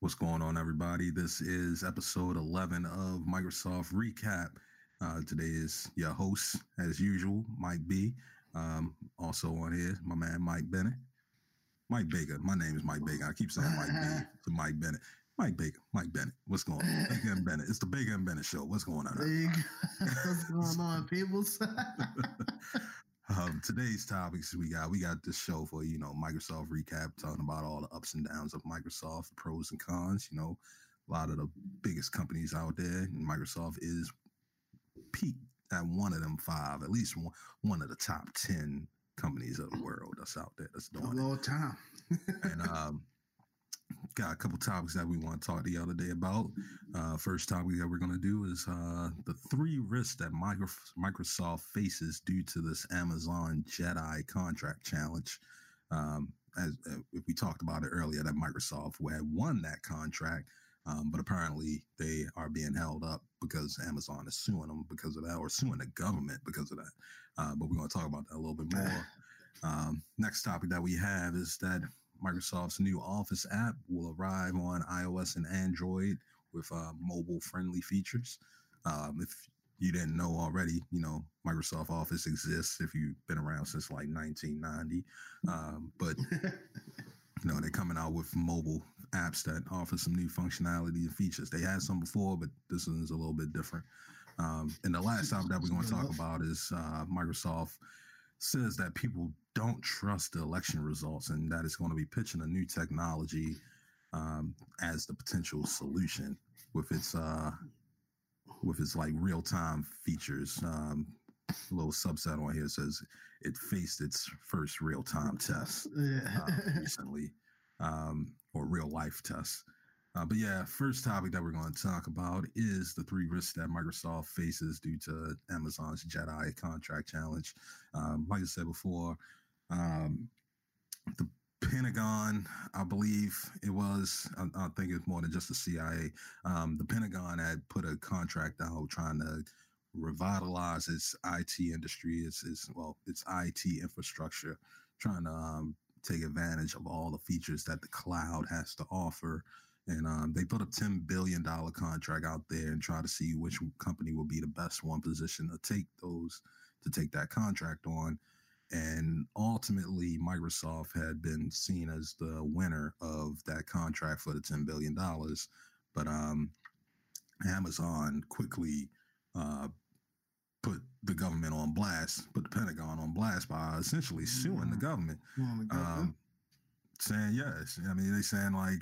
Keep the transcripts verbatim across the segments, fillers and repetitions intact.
What's going on, everybody? This is episode eleven of Microsoft Recap. Uh, today is your host, as usual, Mike B. Um, also on here, my man Mike Bennett. Mike Baker. My name is Mike Baker. I keep saying Mike B to Mike Bennett. Mike Baker. Mike Bennett. What's going on? Baker and Bennett. It's the Baker and Bennett show. What's going on? What's going on, people? Um, today's topics we got, we got this show for, you know, Microsoft Recap, talking about all the ups and downs of Microsoft, the pros and cons, you know, a lot of the biggest companies out there, and Microsoft is peaked at one of them five, at least one, one of the top ten companies of the world that's out there that's doing a long time. And um, got a couple topics that we want to talk the other day about. Uh, first topic that we're going to do is uh, the three risks that micro- Microsoft faces due to this Amazon Jedi contract challenge. Um, as uh, if we talked about it earlier, that Microsoft had won that contract, um, but apparently they are being held up because Amazon is suing them because of that, or suing the government because of that. Uh, but we're going to talk about that a little bit more. Um, next topic that we have is that Microsoft's new Office app will arrive on iOS and Android with uh, mobile-friendly features. Um, if you didn't know already, you know, Microsoft Office exists if you've been around since like nineteen ninety. Um, but, you know, they're coming out with mobile apps that offer some new functionality and features. They had some before, but this one's a little bit different. Um, and the last topic that we're going to talk about is uh, Microsoft says that people don't trust the election results, and that it's going to be pitching a new technology um, as the potential solution with its uh, with its like real time features. Um, a little subset on here says it faced its first real time test uh, recently, um, or real life test. Uh, but yeah, first topic that we're going to talk about is the three risks that Microsoft faces due to Amazon's Jedi contract challenge. Um, like I said before, um, the Pentagon, I believe it was, I, I think it's more than just the C I A. Um, the Pentagon had put a contract out trying to revitalize its I T industry, its, its well, its I T infrastructure, trying to um, take advantage of all the features that the cloud has to offer. And um, they put a ten billion dollars contract out there and try to see which company will be the best one positioned to take those, to take that contract on. And ultimately, Microsoft had been seen as the winner of that contract for the ten billion dollars. But um, Amazon quickly uh, put the government on blast, put the Pentagon on blast by essentially suing the government. Um, saying, yes, I mean, they saying like,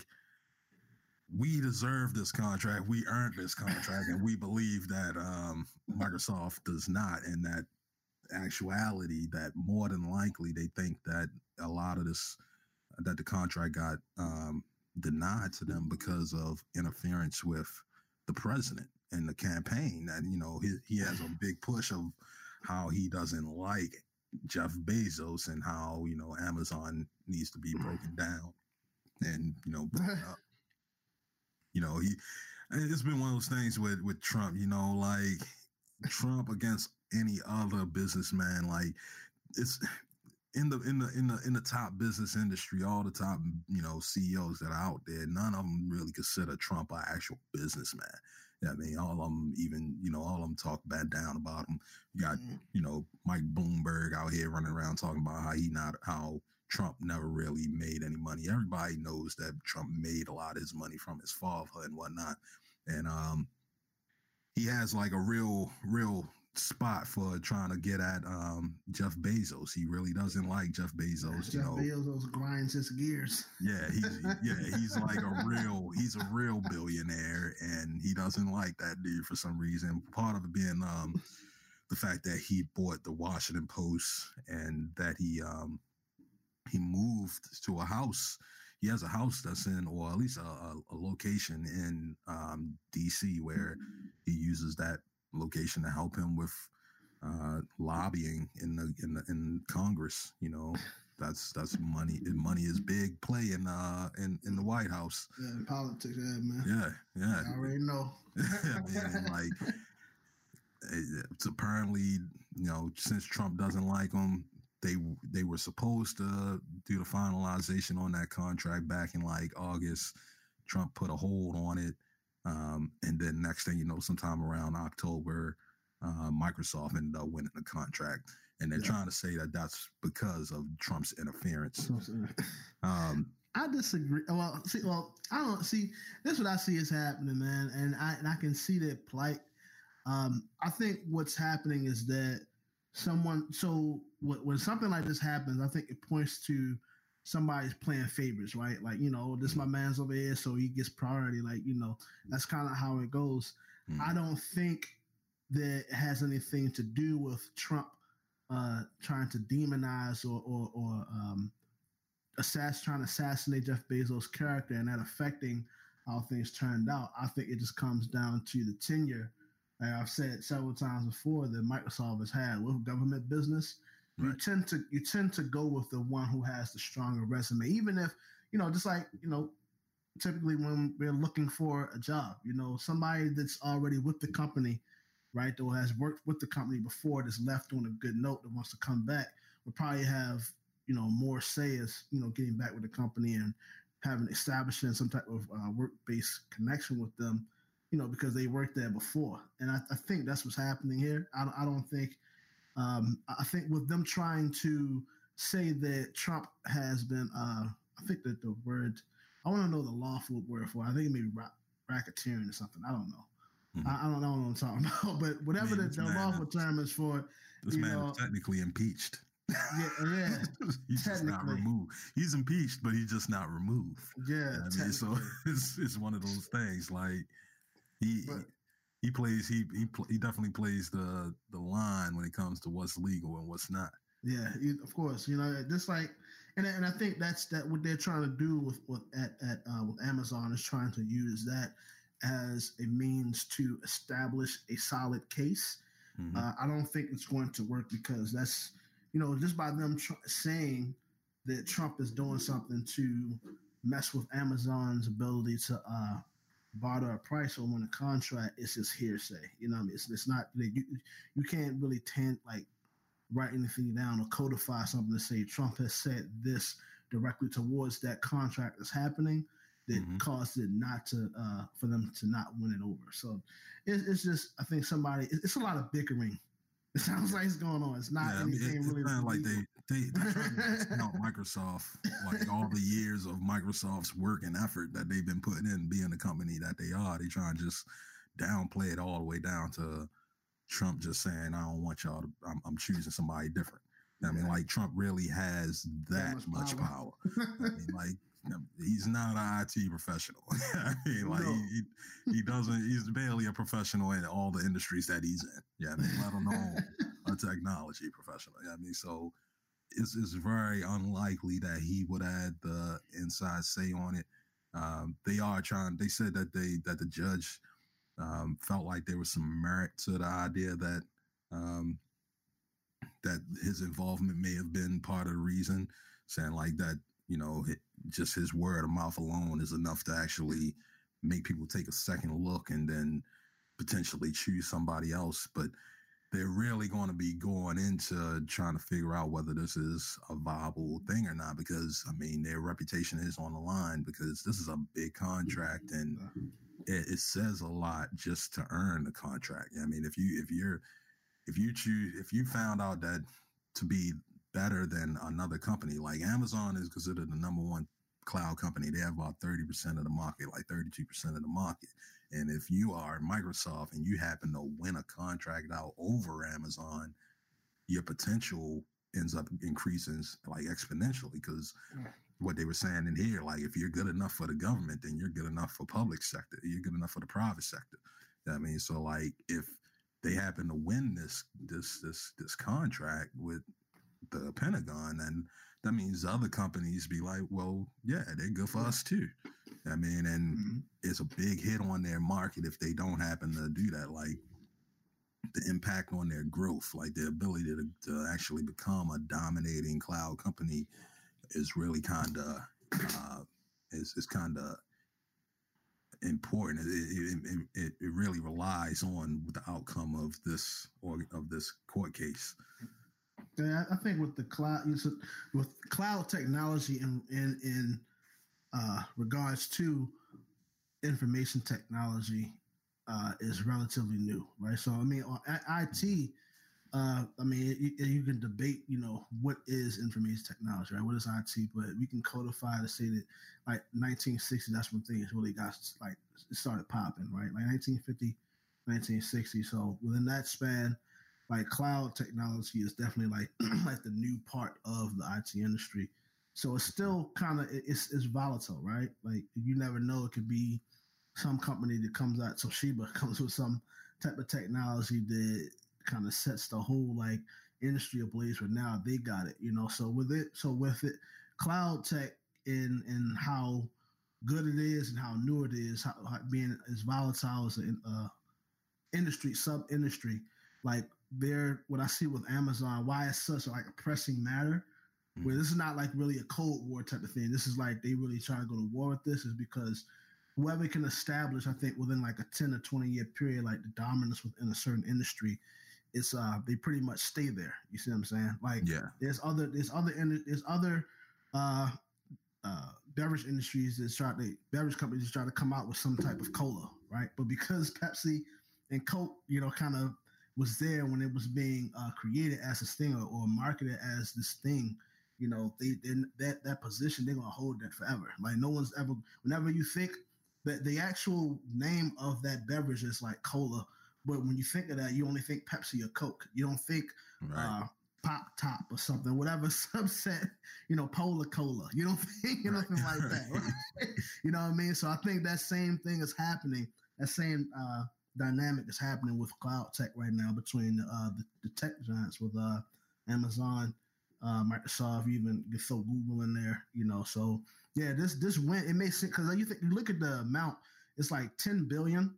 we deserve this contract. We earned this contract, and we believe that um, Microsoft does not. And that actuality, that more than likely they think that a lot of this, that the contract got um, denied to them because of interference with the president and the campaign. That, you know, he, he has a big push of how he doesn't like Jeff Bezos and how, you know, Amazon needs to be broken down and, you know, broken up. You know, he, it's been one of those things with, with Trump, you know, like Trump against any other businessman, like it's in the, in the, in the, in the top business industry, all the top, you know, C E Os that are out there, none of them really consider Trump an actual businessman. Yeah, I mean, all of them even, you know, all of them talk bad down about him. You got, mm-hmm. you know, Mike Bloomberg out here running around talking about how he not, how Trump never really made any money. Everybody knows that Trump made a lot of his money from his father and whatnot. And um, he has like a real, real spot for trying to get at um, Jeff Bezos. He really doesn't like Jeff Bezos. Jeff you know, Bezos grinds his gears. Yeah, he's yeah, he's like a real, he's a real billionaire, and he doesn't like that dude for some reason. Part of it being um, the fact that he bought the Washington Post and that he um, he moved to a house. He has a house that's in, or at least a, a, a location in um, D C where he uses that location to help him with uh, lobbying in the in the in Congress. You know, that's that's money. Money is big play in uh in, in the White House. Yeah, politics, yeah, man. Yeah, yeah. I already know. I mean, like, it's apparently, you know, since Trump doesn't like him, they they were supposed to do the finalization on that contract back in like August, Trump put a hold on it. Um, and then next thing you know, sometime around October, uh, Microsoft ended up winning the contract. And they're yeah. trying to say that that's because of Trump's interference. um, I disagree. Well, see, well, I don't see. This is what I see is happening, man, and I and I can see that plight. Um, I think what's happening is that someone. So when, when something like this happens, I think it points to somebody's playing favorites, right? Like, you know, this my man's over here, so he gets priority. Like, you know, that's kind of how it goes. Mm. I don't think that it has anything to do with Trump uh, trying to demonize or or, or um, Assass- trying to assassinate Jeff Bezos' character and that affecting how things turned out. I think it just comes down to the tenure, like I've said several times before, that Microsoft has had with government business. Right. You tend to you tend to go with the one who has the stronger resume, even if, you know, just like, you know, typically when we're looking for a job, you know, somebody that's already with the company, right, or has worked with the company before, that's left on a good note, that wants to come back, would probably have, you know, more say as, you know, getting back with the company and having establishing some type of uh, work-based connection with them, you know, because they worked there before. And I, I think that's what's happening here. I, I don't think, um, I think with them trying to say that Trump has been, uh, I think that the word, I want to know the lawful word for it. I think it may be ra- racketeering or something. I don't know. Mm-hmm. I, I don't know what I'm talking about, but whatever I mean, the, the lawful term is for it. This man know, is technically impeached. Yeah, yeah. He's just not removed. He's impeached, but he's just not removed. Yeah, you know I mean, so it's it's one of those things. Like he but, he plays he he he definitely plays the the line when it comes to what's legal and what's not. Yeah, of course. You know, just like, and and I think that's that what they're trying to do with with at at uh, with Amazon is trying to use that as a means to establish a solid case. Mm-hmm. Uh, I don't think it's going to work because that's, you know, just by them tr- saying that Trump is doing something to mess with Amazon's ability to uh, barter a price or win a contract, it's just hearsay. You know what I mean? It's, it's not, you, you can't really tend, like, write anything down or codify something to say Trump has said this directly towards that contract that's happening that mm-hmm. caused it not to, uh, for them to not win it over. So it, it's just, I think somebody, it's a lot of bickering. It sounds like it's going on. It's not yeah, anything I mean, it, really. It sounds like they they they're trying to discount Microsoft, like all the years of Microsoft's work and effort that they've been putting in being the company that they are. They try and just downplay it all the way down to Trump just saying, "I don't want y'all to. I'm, I'm choosing somebody different." I mean, yeah. like Trump really has that much, much power. power. I mean, like. He's not an I T professional. I mean, like no. he, he doesn't. He's barely a professional in all the industries that he's in. Yeah, I mean, let alone a technology professional. Yeah, I mean, so it's it's very unlikely that he would add the inside say on it. Um, they are trying. They said that they that the judge um, felt like there was some merit to the idea that um, that his involvement may have been part of the reason, saying like that. You know, it, just his word of mouth alone is enough to actually make people take a second look and then potentially choose somebody else. But they're really going to be going into trying to figure out whether this is a viable thing or not, because, I mean, their reputation is on the line because this is a big contract and it, it says a lot just to earn the contract. I mean, if you if you're if you choose if you found out that to be better than another company, like Amazon is considered the number one cloud company. They have about thirty percent of the market, like thirty-two percent of the market. And if you are Microsoft and you happen to win a contract out over Amazon, your potential ends up increasing like exponentially, because what they were saying in here, like if you're good enough for the government, then you're good enough for public sector. You're good enough for the private sector. I mean, so like if they happen to win this this this this contract with the Pentagon, and that means other companies be like, well, yeah, they're good for us too. I mean, and mm-hmm. it's a big hit on their market if they don't happen to do that. Like the impact on their growth, like their ability to, to actually become a dominating cloud company is really kind of uh, is is kind of important. It, it, it, it really relies on the outcome of this or of this court case. Yeah, I think with the cloud, with cloud technology in in, in uh, regards to information technology uh, is relatively new, right? So I mean, at I T, uh, I mean, you, you can debate, you know, what is information technology, right? What is I T? But we can codify to say that, like nineteen sixty, that's when things really got like it started popping, right? Like nineteen fifty, nineteen sixty. So within that span, like cloud technology is definitely like like the new part of the I T industry. So it's still kind of it's it's volatile, right? Like you never know. It could be some company that comes out. Toshiba comes with some type of technology that kind of sets the whole like industry ablaze. But now they got it, you know. So with it, so with it, cloud tech and and how good it is and how new it is, how, how being as volatile as an uh, industry sub industry, like there, what I see with Amazon, why it's such a, like a pressing matter. Where this is not like really a Cold War type of thing. This is like they really trying to go to war with this is because whoever can establish, I think within like a ten or twenty year period, like the dominance within a certain industry, it's uh they pretty much stay there. You see what I'm saying? Like yeah, there's other there's other there's other uh uh beverage industries that try to beverage companies that try to come out with some type of cola, right? But because Pepsi and Coke, you know, kind of was there when it was being uh, created as a thing or, or marketed as this thing. You know, they in that that position, they're gonna hold that forever. Like no one's ever. Whenever you think that the actual name of that beverage is like cola, but when you think of that, you only think Pepsi or Coke. You don't think right. uh, Pop Top or something, whatever subset. You know, Polar Cola. You don't think right. nothing like that. Right? You know what I mean? So I think that same thing is happening. That same uh, dynamic is happening with cloud tech right now between uh, the, the tech giants with uh, Amazon. Uh, Microsoft, even you throw Google in there, you know. So yeah, this this went. It makes sense because you think you look at the amount, it's like ten billion,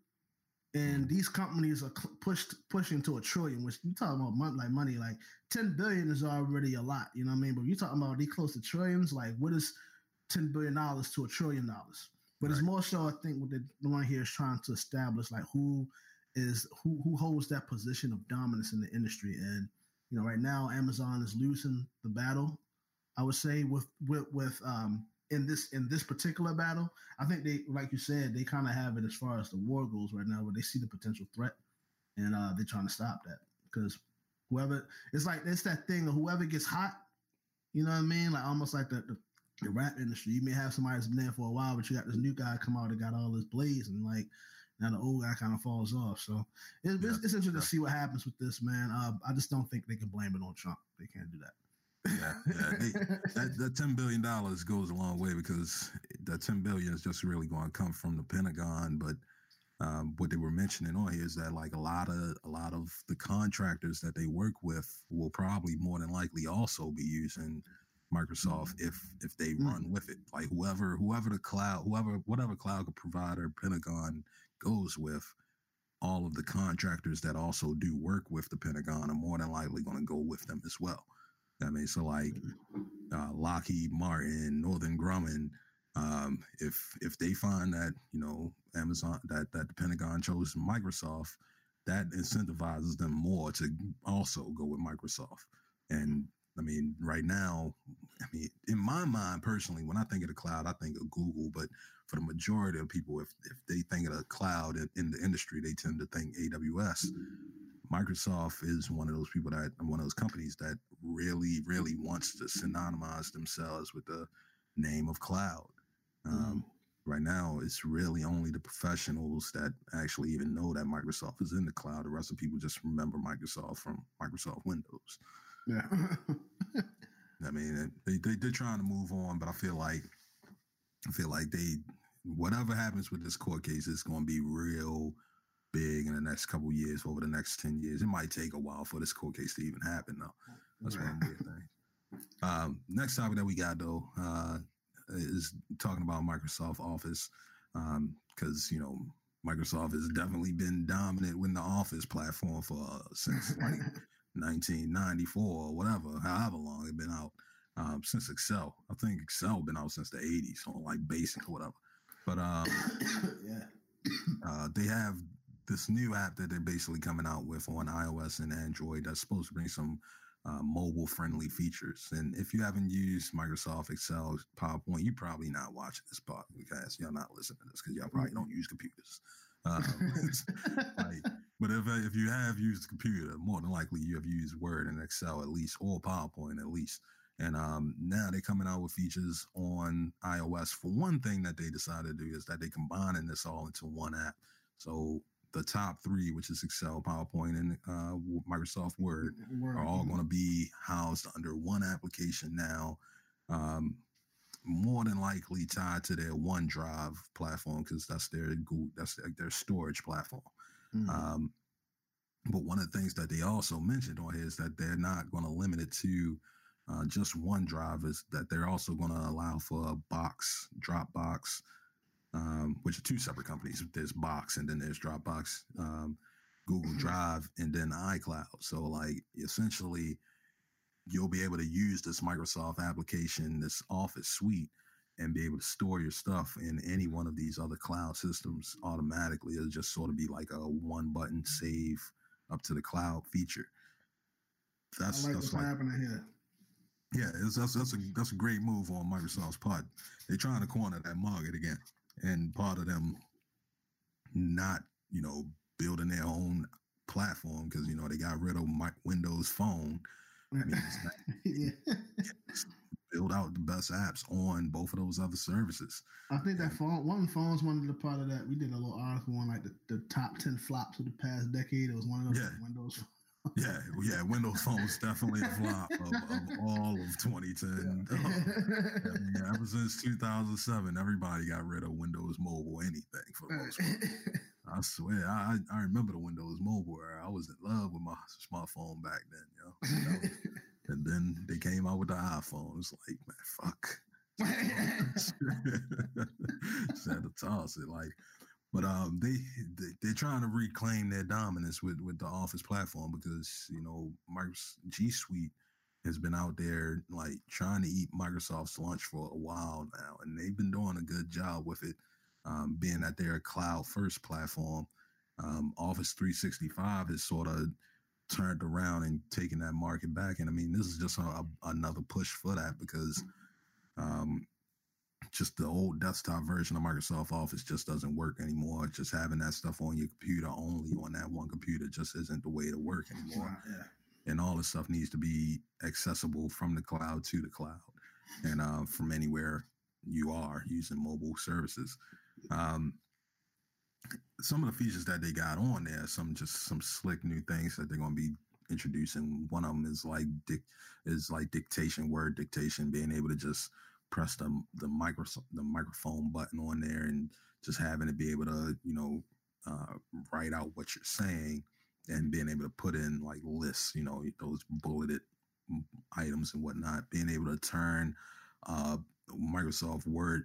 and these companies are pushed pushing to a trillion. Which you talking about money, like money, like ten billion is already a lot, you know what I mean? But you talking about they close to trillions, like what is ten billion dollars to a trillion dollars? But right. It's more so, I think, what the one here is trying to establish, like who is who who holds that position of dominance in the industry. And you know, right now Amazon is losing the battle, I would say, with with with um in this in this particular battle. I think they, like you said, they kind of have it as far as the war goes right now, where they see the potential threat and uh, they're trying to stop that because whoever it's like it's that thing of whoever gets hot, you know what I mean? Like almost like the, the, the rap industry. You may have somebody that's been there for a while, but you got this new guy come out that got all this blaze and like. Now the old guy kind of falls off. So it's, yeah, it's, it's interesting yeah. to see what happens with this, man. Uh, I just don't think they can blame it on Trump. They can't do that. Yeah, yeah. They, that, that ten billion dollars goes a long way because that ten billion dollars is just really going to come from the Pentagon. But um, what they were mentioning on here is that like a lot of a lot of the contractors that they work with will probably more than likely also be using Microsoft if if they mm. run with it. Like whoever whoever the cloud, whoever whatever cloud provider Pentagon goes with, all of the contractors that also do work with the Pentagon are more than likely going to go with them as well. I mean, so like uh, Lockheed Martin, Northrop Grumman, um, if if they find that, you know, Amazon, that, that the Pentagon chose Microsoft, that incentivizes them more to also go with Microsoft. And I mean, right now, I mean, in my mind personally, when I think of the cloud, I think of Google, but for the majority of people, if, if they think of the cloud in, in the industry, they tend to think A W S. Microsoft is one of those people that, one of those companies that really, really wants to synonymize themselves with the name of cloud. Um, mm. Right now, it's really only the professionals that actually even know that Microsoft is in the cloud. The rest of people just remember Microsoft from Microsoft Windows. Yeah. I mean, they, they, they're trying to move on, but I feel like, I feel like they, whatever happens with this court case, is going to be real big in the next couple of years, over the next ten years. It might take a while for this court case to even happen, though. That's right. One weird thing. Um, next topic that we got, though, uh, is talking about Microsoft Office, because, um, you know, Microsoft has definitely been dominant with the Office platform for uh, since like nineteen ninety-four or whatever, however long it's been out. Um, since Excel. I think Excel been out since the eighties, on like Basic or whatever. But um, yeah, uh, they have this new app that they're basically coming out with on iOS and Android that's supposed to bring some uh, mobile-friendly features. And if you haven't used Microsoft Excel, PowerPoint, you're probably not watching this podcast. Y'all not listening to this because y'all probably don't use computers. Um, like, but if if you have used a computer, more than likely you have used Word and Excel at least, or PowerPoint at least. And um, now they're coming out with features on iOS. For one thing that they decided to do is that they're combining this all into one app. So the top three, which is Excel, PowerPoint, and uh, Microsoft Word, Word, are all going to be housed under one application now. Um, more than likely tied to their OneDrive platform because that's their Google, that's their, their storage platform. Mm-hmm. Um, but one of the things that they also mentioned on here is that they're not going to limit it to uh, just OneDrive, is that they're also going to allow for a Box, Dropbox, um, which are two separate companies. There's Box and then there's Dropbox, um, Google Drive, and then iCloud. So like essentially, you'll be able to use this Microsoft application, this Office suite, and be able to store your stuff in any one of these other cloud systems automatically. It'll just sort of be like a one button save up to the cloud feature. That's I like that's what's like, happening here. Yeah, it's, that's that's a that's a great move on Microsoft's part. They're trying to corner that market again, and part of them not, you know, building their own platform because you know they got rid of my Windows Phone. I mean, yeah. Build out the best apps on both of those other services. I think that phone, one of the phones, one of the part of that. We did a little article on like the, the top ten flops of the past decade. It was one of those yeah. Windows. yeah, yeah, Windows Phone was definitely a flop of, of all of twenty ten. Yeah. Oh, I mean, ever since two thousand seven, everybody got rid of Windows Mobile, anything for the most part. I swear, I I remember the Windows Mobile era. I was in love with my smartphone back then, you know. You know? And then they came out with the iPhone. It's like, man, fuck. Sad to toss it, like. But um, they, they they're trying to reclaim their dominance with, with the Office platform because you know Microsoft G Suite has been out there like trying to eat Microsoft's lunch for a while now, and they've been doing a good job with it, um, being that they're a cloud first platform. Um, Office three sixty-five has sort of turned around and taken that market back, and I mean this is just a, a, another push for that because. Um, Just the old desktop version of Microsoft Office just doesn't work anymore. Just having that stuff on your computer only on that one computer just isn't the way to work anymore. Yeah. And all this stuff needs to be accessible from the cloud to the cloud and uh, from anywhere you are using mobile services. Um, some of the features that they got on there, some just some slick new things that they're going to be introducing. One of them is like dic- is like dictation, word dictation, being able to just press the the micro the microphone button on there and just having it be able to, you know, uh, write out what you're saying and being able to put in like lists, you know, those bulleted items and whatnot, being able to turn uh, Microsoft Word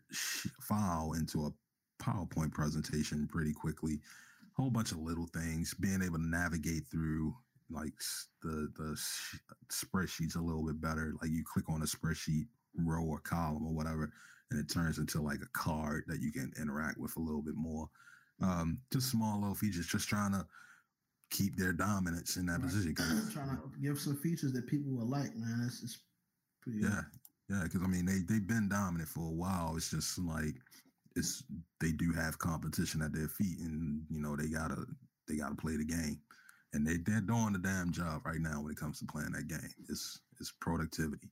file into a PowerPoint presentation pretty quickly. A whole bunch of little things, being able to navigate through like the, the spreadsheets a little bit better. Like you click on a spreadsheet row or column or whatever, and it turns into like a card that you can interact with a little bit more. Um, just small little features, just trying to keep their dominance in that right. position. Trying to give some features that people will like, man. It's, it's pretty. Yeah, yeah. Because I mean, they they've been dominant for a while. It's just like it's they do have competition at their feet, and you know they gotta they gotta play the game, and they they're doing the damn job right now when it comes to playing that game. It's it's productivity.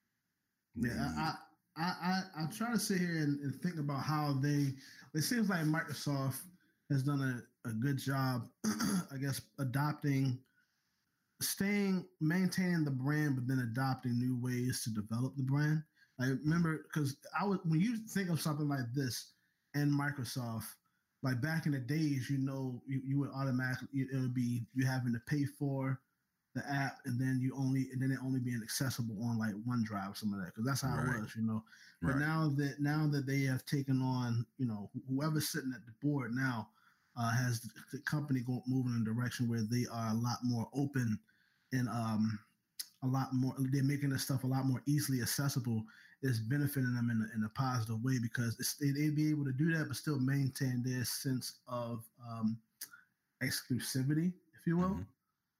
Yeah, I, I, I, I try to sit here and, and think about how they. It seems like Microsoft has done a, a good job, I guess, adopting, staying, maintaining the brand, but then adopting new ways to develop the brand. I remember because I was when you think of something like this and Microsoft, like back in the days, you know, you, you would automatically it would be you having to pay for the app, and then you only, and then it only being accessible on like OneDrive or some of that, because that's how right. it was, you know. But right. now that now that they have taken on, you know, whoever's sitting at the board now uh, has the company going moving in a direction where they are a lot more open and um, a lot more. They're making this stuff a lot more easily accessible. It's benefiting them in a, in a positive way because it's, they, they'd be able to do that, but still maintain their sense of um, exclusivity, if you will. Mm-hmm.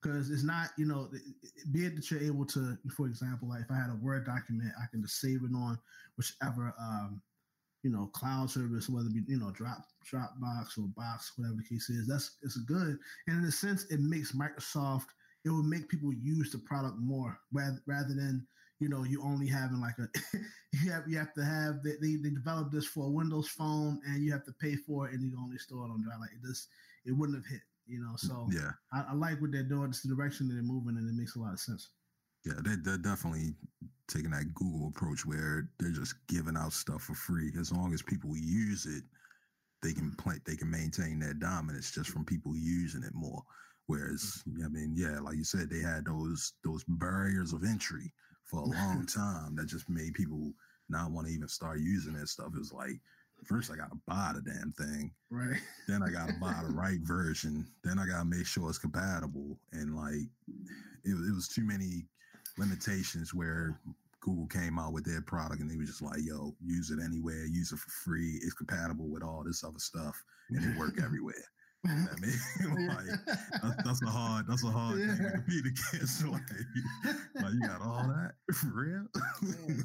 because it's not, you know, be it that you're able to, for example, like if I had a Word document, I can just save it on whichever, um, you know, cloud service, whether it be, you know, Drop Dropbox or Box, whatever the case is. That's it's good, and in a sense, it makes Microsoft. It will make people use the product more rather rather than, you know, you only having like a you have you have to have they, they, they developed this for a Windows phone and you have to pay for it and you only store it on Drive. Like it just it wouldn't have hit, you know. So yeah, I, I like what they're doing. It's the direction that they're moving, and it makes a lot of sense. Yeah, they, they're definitely taking that Google approach where they're just giving out stuff for free. As long as people use it, they can play, they can maintain their dominance just from people using it more. Whereas, I mean, yeah, like you said, they had those those barriers of entry for a long time that just made people not want to even start using that stuff. It was like, first I got to buy the damn thing. Right. Then I got to buy the right version. Then I got to make sure it's compatible. And like, it, it was too many limitations where Google came out with their product and they were just like, yo, use it anywhere, use it for free. It's compatible with all this other stuff and it work everywhere. You know what I mean? like, that's, that's a hard, that's a hard yeah. thing to compete against. Like, like, you got all that for real? Yeah.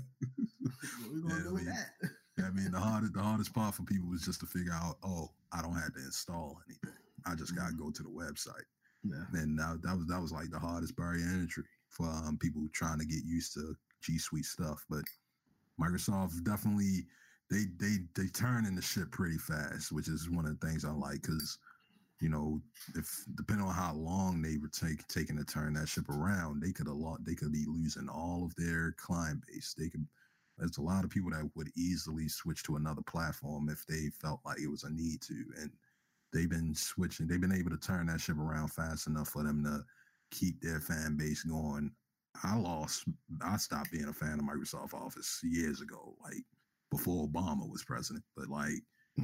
What we gonna yeah, do with I mean, that? I mean, the hardest, the hardest part for people was just to figure out, oh, I don't have to install anything. I just gotta go to the website. Yeah. And that, that was that was like the hardest barrier entry for um, people trying to get used to G Suite stuff. But Microsoft definitely they they they turn in the ship pretty fast, which is one of the things I like because, you know, if depending on how long they were take, taking to turn that ship around, they could a lot they could be losing all of their client base. They could there's a lot of people that would easily switch to another platform if they felt like it was a need to. And they've been switching, they've been able to turn that ship around fast enough for them to keep their fan base going. I lost, I stopped being a fan of Microsoft Office years ago, like before Obama was president. But like,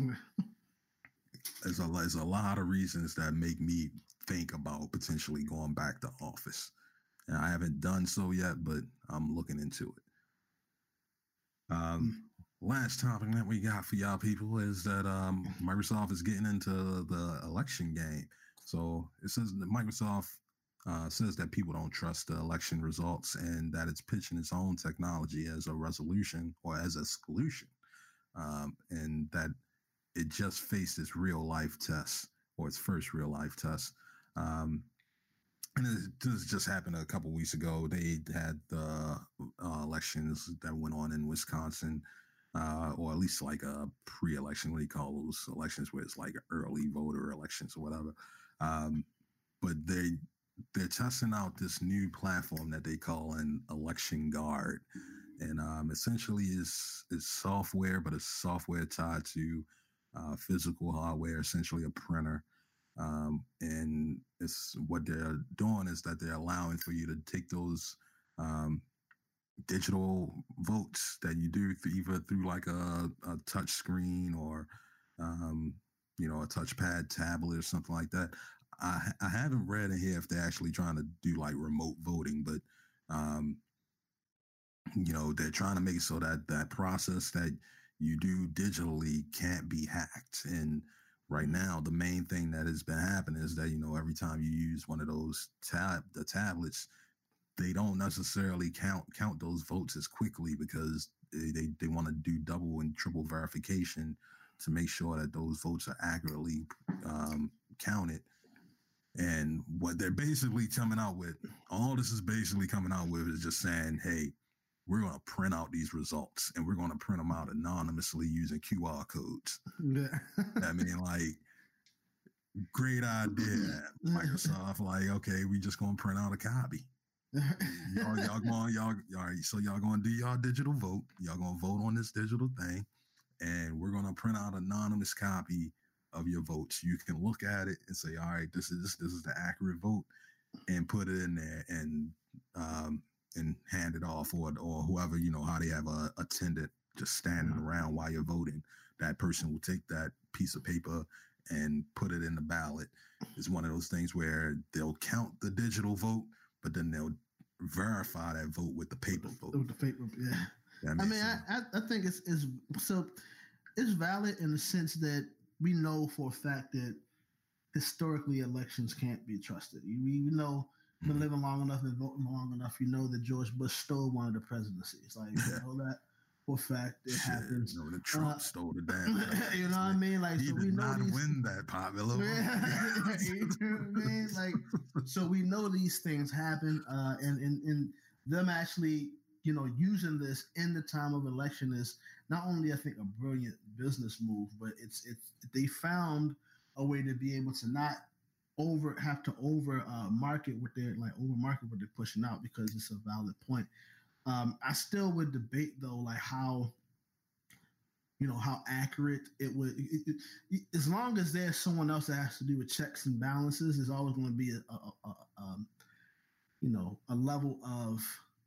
there's a, there's a lot of reasons that make me think about potentially going back to Office. And I haven't done so yet, but I'm looking into it. Um, last topic that we got for y'all people is that um, Microsoft is getting into the election game. So it says that Microsoft uh, says that people don't trust the election results and that it's pitching its own technology as a resolution or as a solution. Um, and that it just faced its real life test or its first real life test. Um, and this just happened a couple weeks ago. They had the uh, elections that went on in Wisconsin, uh, or at least like a pre-election. What do you call those elections where it's like early voter elections or whatever? Um, but they they're testing out this new platform that they call an election guard, and um, essentially is is software, but it's software tied to uh, physical hardware, essentially a printer. Um, and it's what they're doing is that they're allowing for you to take those um, digital votes that you do through, either through like a, a touch screen or, um, you know, a touchpad tablet or something like that. I, I haven't read in here if they're actually trying to do like remote voting, but, um, you know, they're trying to make it so that that process that you do digitally can't be hacked. And right now, the main thing that has been happening is that, you know, every time you use one of those tab the tablets, they don't necessarily count count those votes as quickly because they, they, they want to do double and triple verification to make sure that those votes are accurately um, counted. And what they're basically coming out with, all this is basically coming out with is just saying, hey, we're going to print out these results and we're going to print them out anonymously using Q R codes. Yeah. I mean, like, great idea, Microsoft. Like, okay, we just going to print out a copy. y'all, y'all going, y'all, all right, so y'all going to do y'all digital vote. Y'all going to vote on this digital thing. And we're going to print out an anonymous copy of your votes. You can look at it and say, all right, this is, this is the accurate vote, and put it in there and, um, and hand it off, or or whoever, you know, how they have a attendant just standing around while you're voting. That person will take that piece of paper and put it in the ballot. It's one of those things where they'll count the digital vote, but then they'll verify that vote with the paper vote. With the paper, yeah. I mean, I, I think it's, it's so it's valid in the sense that we know for a fact that historically elections can't be trusted. We, we know been living long enough and voting long enough, you know that George Bush stole one of the presidencies. Like, you know that for fact it Shit, happens. You know, the Trump uh, stole the damn. You know what I mean? Like, he so did we know not these, win that popular vote. you know what I mean? Like, so we know these things happen, uh, and and and them actually, you know, using this in the time of election is not only, I think, a brilliant business move, but it's it's they found a way to be able to not over have to over uh, market what they're like over market what they're pushing out because it's a valid point. Um, I still would debate though, like how you know how accurate it would. It, it, it, as long as there's someone else that has to do with checks and balances, there's always going to be a, a, a, a um, you know a level of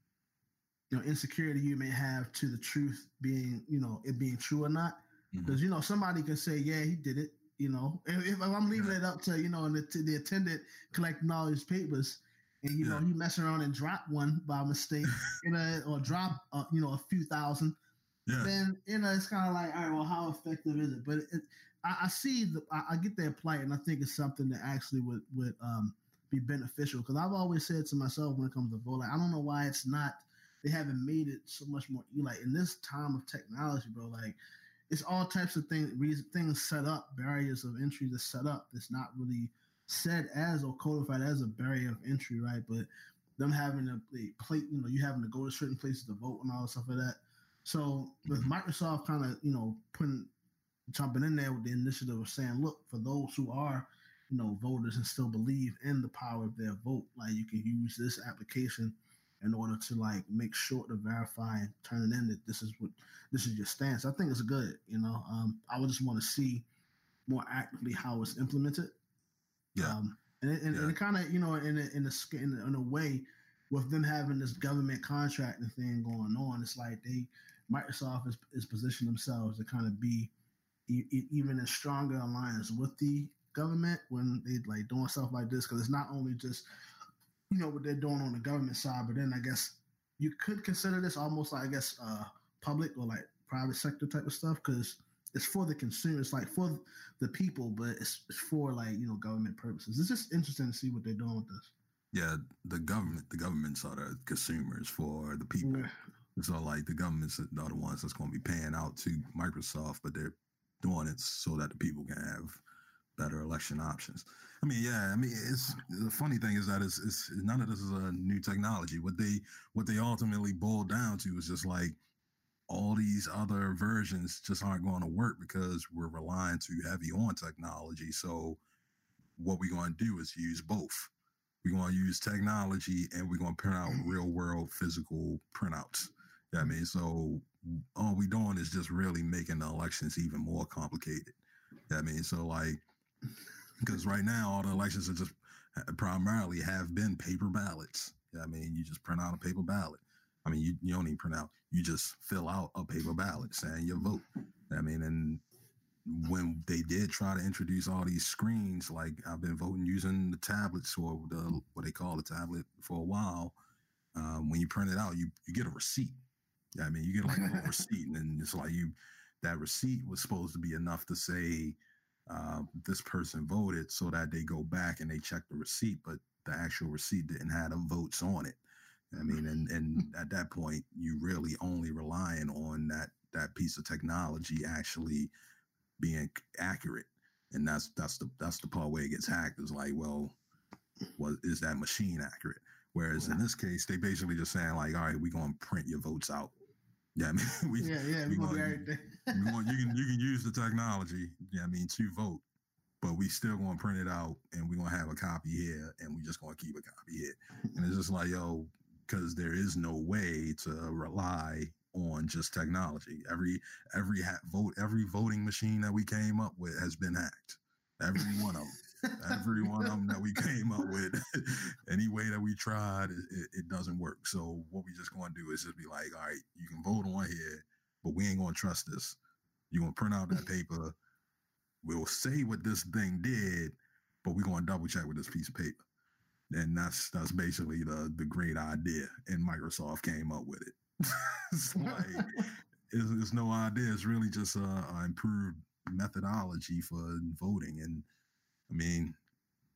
you know insecurity you may have to the truth being you know it being true or not. Because mm-hmm. you know somebody can say, yeah, he did it. You know, if, if I'm leaving yeah. it up to you know the, to the attendant collecting all his papers, and you yeah. know he messing around and drop one by mistake, you know, or drop uh, you know a few thousand, yeah. then you know it's kind of like, all right, well, how effective is it? But it, I, I see the I, I get their plight, and I think it's something that actually would would um, be beneficial. Because I've always said to myself when it comes to vote, like I don't know why it's not they haven't made it so much more like in this time of technology, bro, like. It's all types of things, things set up, barriers of entry that's set up. That's not really said as or codified as a barrier of entry, right? But them having to play, you know, you having to go to certain places to vote and all that stuff like that. So with Microsoft kind of, you know, putting jumping in there with the initiative of saying, look, for those who are, you know, voters and still believe in the power of their vote, like you can use this application in order to like make sure to verify and turn it in that this is what this is your stance. I think it's good. You know, um, I would just want to see more actively how it's implemented. Yeah, um, and it, and, yeah. and it kind of you know in a in a in a, in a way with them having this government contracting thing going on, it's like they Microsoft is is positioned themselves to kind of be e- e- even in stronger alliance with the government when they like doing stuff like this because it's not only just you know what they're doing on the government side, but then I guess you could consider this almost like I guess uh, public or like private sector type of stuff because it's for the consumer, it's like for the people, but it's, it's for like you know government purposes. It's just interesting to see what they're doing with this. Yeah, the government, the governments are the consumers for the people. Yeah. So like the governments are the ones that's going to be paying out to Microsoft, but they're doing it so that the people can have better election options. I mean, yeah, I mean, it's the funny thing is that it's, it's none of this is a new technology. What they what they ultimately boil down to is just like all these other versions just aren't going to work because we're relying too heavy on technology. So what we're going to do is use both. We're going to use technology and we're going to print out real world physical printouts. Yeah, I mean, so all we're doing is just really making the elections even more complicated. Yeah, I mean, so like. Because right now, all the elections are just primarily have been paper ballots. Yeah, I mean, you just print out a paper ballot. I mean, you, you don't even print out. You just fill out a paper ballot saying your vote. I mean, and when they did try to introduce all these screens, like I've been voting using the tablets or the what they call the tablet for a while. Um, when you print it out, you you get a receipt. Yeah, I mean, you get like a little receipt, and then it's like you that receipt was supposed to be enough to say. Uh, this person voted so that they go back and they check the receipt, but the actual receipt didn't have the votes on it. I mean, and, and at that point, you really only relying on that that piece of technology actually being accurate, and that's that's the that's the part where it gets hacked. Is like, well, what is that machine accurate? Whereas in this case, they basically just saying like, all right, we're gonna print your votes out. Yeah, I mean, we, yeah, yeah, we want, want, we want you can you can use the technology. Yeah, I mean, to vote, but we still gonna print it out, and we are gonna have a copy here, and we just gonna keep a copy here. And it's just like, yo, because there is no way to rely on just technology. Every every ha- vote, every voting machine that we came up with has been hacked. Every one of them. Every one of them that we came up with, any way that we tried, it, it doesn't work. So what we just going to do is just be like, all right, you can vote on here, but we ain't going to trust this. You're going to print out that paper. We'll say what this thing did, but we're going to double check with this piece of paper. And that's that's basically the the great idea. And Microsoft came up with it. It's like, it's, it's no idea. It's really just a, a improved methodology for voting. And I mean,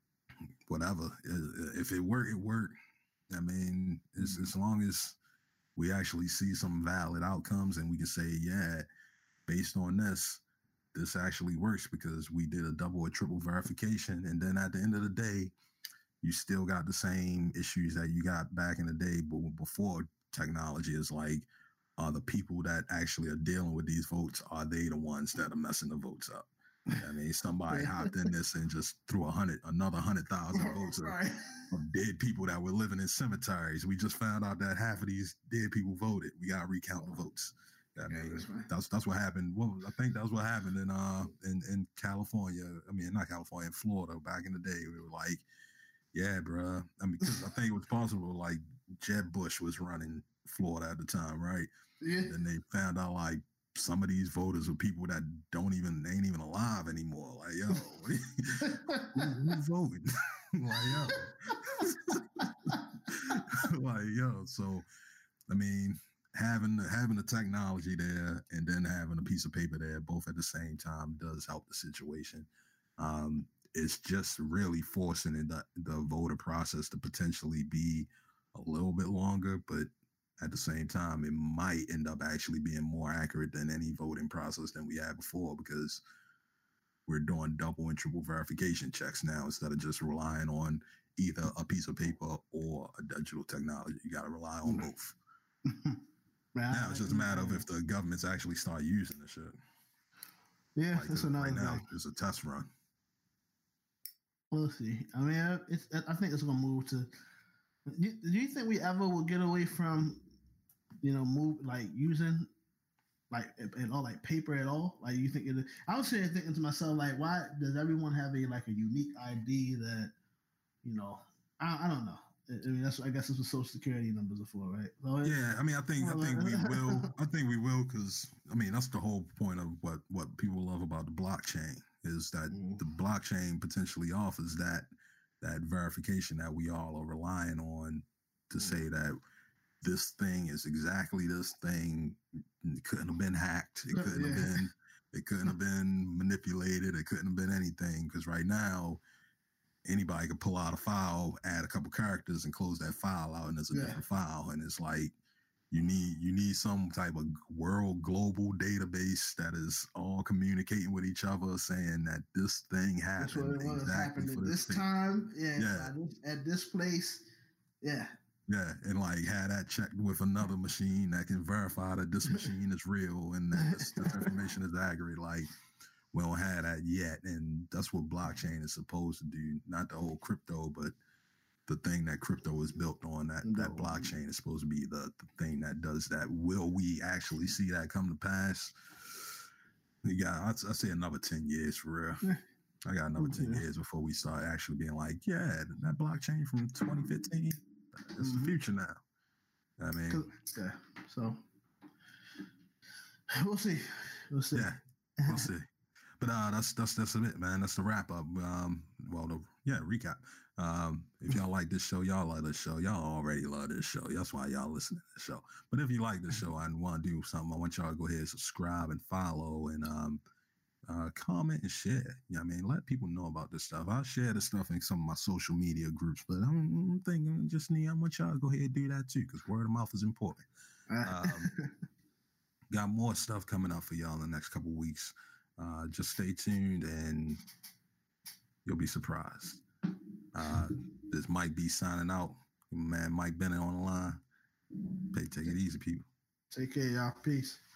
whatever. If it worked, it worked. I mean, as, as long as we actually see some valid outcomes and we can say, yeah, based on this, this actually works because we did a double or triple verification. And then at the end of the day, you still got the same issues that you got back in the day, but before technology. Is like, are the people that actually are dealing with these votes, are they the ones that are messing the votes up? I mean, somebody hopped in this and just threw a hundred, another hundred thousand votes right. of, of dead people that were living in cemeteries. We just found out that half of these dead people voted. We got to recount the votes. I mean, yeah, that's, right. that's that's what happened. Well, I think that's what happened in uh in, in California. I mean, not California, in Florida. Back in the day, we were like, yeah, bro. I mean, because I think it was possible. Like Jeb Bush was running Florida at the time, right? Yeah. And they found out like some of these voters are people that don't even, they ain't even alive anymore. Like, yo, who, who's voting? Like, yo. Like, yo. So, I mean, having having the technology there and then having a piece of paper there, both at the same time, does help the situation. Um, it's just really forcing the, the voter process to potentially be a little bit longer, but at the same time, it might end up actually being more accurate than any voting process than we had before, because we're doing double and triple verification checks now instead of just relying on either a piece of paper or a digital technology. You got to rely on both. Now it's just a matter of if the governments actually start using the shit. Yeah, like that's another right thing. Now, it's a test run. We'll see. I mean, it's, I think it's going to move to. Do you think we ever will get away from, you know, move like using like at all, like paper at all? Like, you think it? I was sitting thinking to myself, like, why does everyone have a like a unique I D that, you know, I, I don't know. I mean, that's I guess that's what Social Security numbers are for, right? So it, yeah, I mean, I think I think we will. I think we will because I mean that's the whole point of what what people love about the blockchain is that mm. the blockchain potentially offers that that verification that we all are relying on to mm. say that this thing is exactly this thing. It couldn't have been hacked. It couldn't yeah. have been. It couldn't have been manipulated. It couldn't have been anything because right now, anybody could pull out a file, add a couple characters, and close that file out, and it's a yeah. different file. And it's like you need you need some type of world global database that is all communicating with each other, saying that this thing happened exactly happened for at this thing. time, yeah, yeah. At, this, at this place, yeah. Yeah, and like have that checked with another machine that can verify that this machine is real and that this, this information is accurate. Like, we don't have that yet, and that's what blockchain is supposed to do. Not the whole crypto, but the thing that crypto is built on. That no. that blockchain is supposed to be the, the thing that does that. Will we actually see that come to pass? You got, I'd, I'd say another ten years for real. I got another ten years before we start actually being like, yeah, that blockchain from twenty fifteen, it's mm-hmm. the future now. I mean, yeah. So we'll see. We'll see. Yeah, we'll see. But uh, that's that's that's it, man. That's the wrap up. Um, well, the yeah recap. Um, if y'all like this show, y'all like this show. Y'all already love this show. That's why y'all listen to this show. But if you like this show and want to do something, I want y'all to go ahead and subscribe and follow and um, uh, comment and share. You know what I mean? Let people know about this stuff. I'll share this stuff in some of my social media groups, but I'm thinking just need I want y'all to go ahead and do that too, because word of mouth is important. Um, got more stuff coming up for y'all in the next couple of weeks. Uh, just stay tuned and you'll be surprised. Uh, this Mike B signing out. Man, Mike Bennett on the line. Hey, take it easy, people. Take care, y'all. Peace.